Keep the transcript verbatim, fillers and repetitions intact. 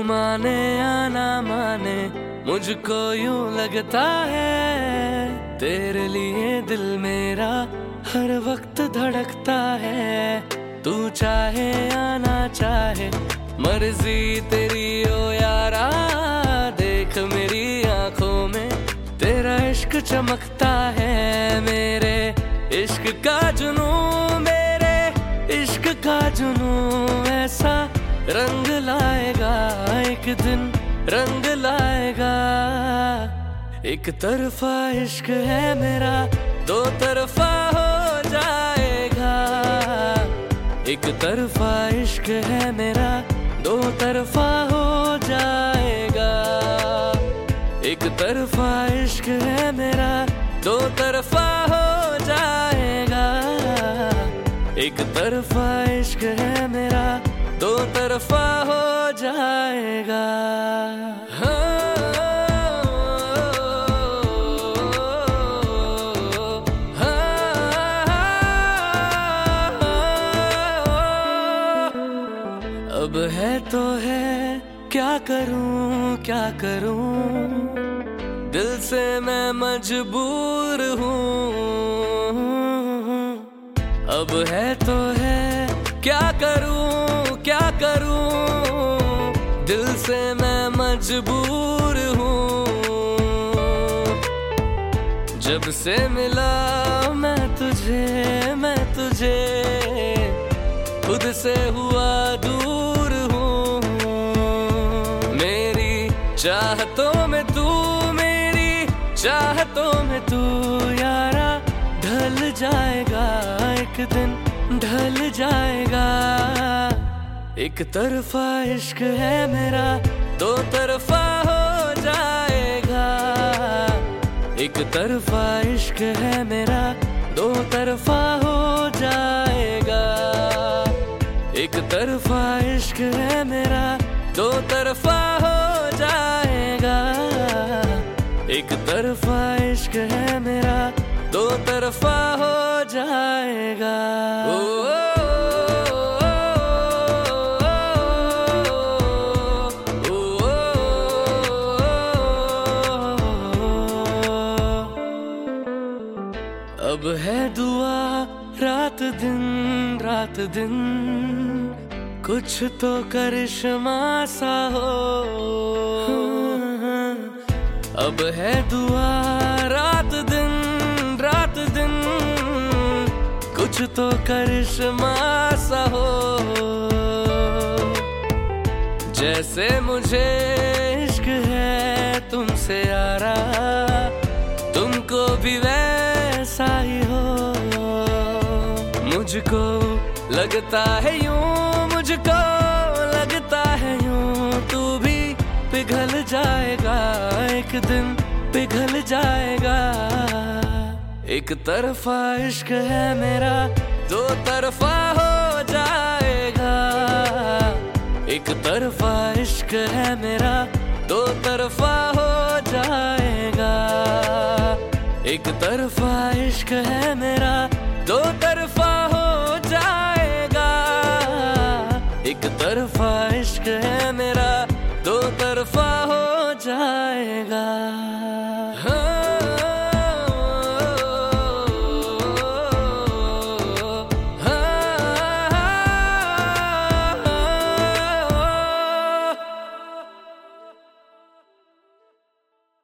माने या ना माने, मुझको यूं लगता है तेरे लिए दिल मेरा हर वक्त धड़कता है। तू चाहे या ना चाहे, मर्जी तेरी ओ यारा, देख मेरी आंखों में तेरा इश्क चमकता है। मेरे इश्क का जुनून, मेरे इश्क का जुनून ऐसा रंग लाएगा, एक दिन रंग लाएगा। एक तरफा इश्क है मेरा, दो तरफा हो जाएगा। एक तरफा इश्क है मेरा, दो तरफा हो जाएगा। एक तरफा इश्क है मेरा, दो तरफा हो जाएगा। एक तरफा इश्क है मेरा, दो तरफा हो जाएगा। अब है तो है, क्या करूं क्या करूं, दिल से मैं मजबूर हूँ। अब है तो है, क्या करूं क्या करूं, दिल से मैं मजबूर हूँ। जब से मिला मैं तुझे मैं तुझे खुद से हुआ दूर हूँ। मेरी चाहतों में तू, मेरी चाहतों में तू यारा, ढल जाएगा एक दिन ढल जाएगा। एक तरफा इश्क है मेरा, दो तरफा हो जाएगा। एक तरफा इश्क है मेरा, दो तरफा हो जाएगा। एक तरफा इश्क है मेरा, दो तरफा हो जाएगा। एक तरफा इश्क है मेरा, दो तरफा हो जाएगा। ओ, ओ, ओ, ओ, अब है दुआ रात दिन रात दिन, कुछ तो करिश्मा सा हो। अब है दुआ रात दिन रात दिन, कुछ तो करिश्मा सा हो। जैसे मुझे इश्क है तुमसे यारा, तुमको भी वैसा ही हो। मुझको लगता है यूं, मुझको लगता है यूं, तू भी पिघल जाएगा एक दिन पिघल जाएगा। एक तरफा इश्क है मेरा, दो तरफा हो जाएगा। एक तरफा इश्क है मेरा, दो तरफा हो जाएगा। एक तरफा इश्क है मेरा, दो तरफा हो जाएगा। एक तरफा इश्क है मेरा, दो तरफा हो जाएगा।